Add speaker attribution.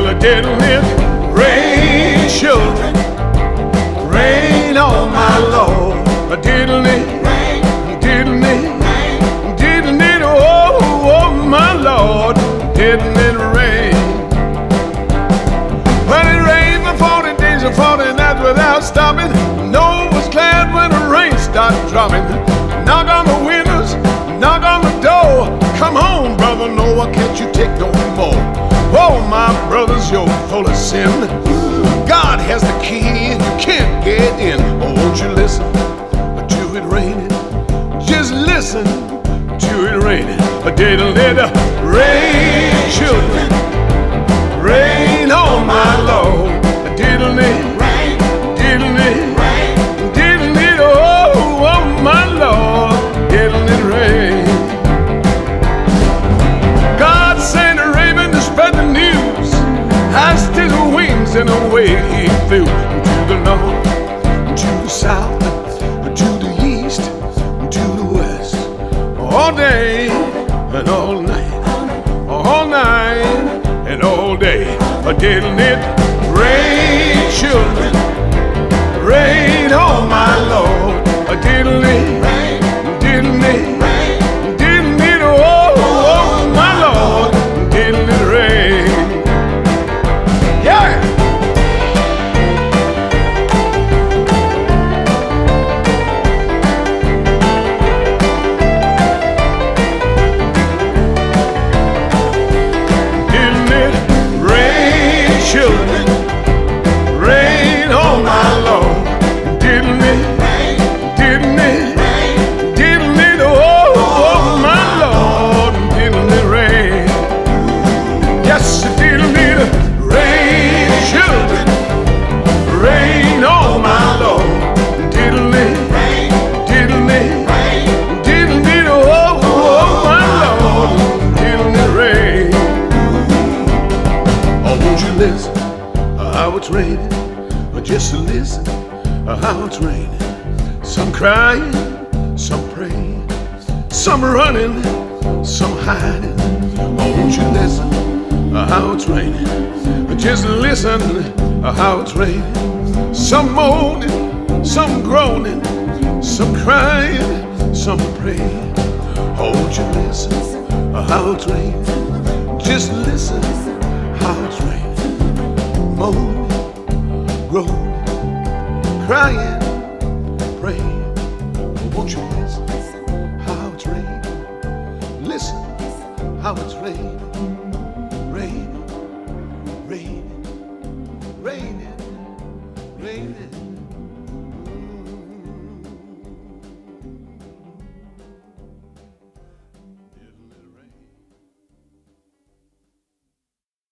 Speaker 1: Didn't it rain, children? Rain on my Lord. Didn't it rain? Didn't it rain? Didn't it? Oh, oh my Lord. Didn't it rain? When it rained for 40 days and 40 nights without stopping, Noah was glad when the rain started dropping. Knock on the windows, knock on the door. Come home, brother Noah, can't you take no more? Oh, my brothers, you're full of sin. God has the key and you can't get in. Oh, won't you listen to it raining? Just listen to it raining. Didn't it rain, children? Rain on my Lord. Didn't it rain? Didn't it rain? Didn't it? Oh, oh my Lord. Didn't it rain? God sent a raven to spread the news. Cast his wings and away he flew to the north, to the south, to the east, to the west. All day and all night, all night and all day. Didn't it rain, children? Rain on my Lord. Didn't it rain? Didn't it rain? Didn't it? Oh, oh my Lord. Didn't it rain? Yeah. Didn't it rain, children? Rain on my Lord. Didn't it rain? Didn't it rain? Didn't it? Oh, oh my Lord. Didn't it rain? Yes, it didn't it rain, children? Rain on my Lord. Didn't it rain? Didn't it rain? Didn't it? Oh, oh my Lord. Didn't it rain? Oh, won't you listen how it's raining? Or just listen how it's raining. Some crying, some praying, some running, some hiding. Oh, won't you listen how it's raining? Just listen how it's raining. Some moaning, some groaning, some crying, some praying. Oh, won't you listen how it's raining? Just listen how it's raining. Moaning, groaning, crying, praying. Oh, won't you listen how it's raining? Listen how it's raining.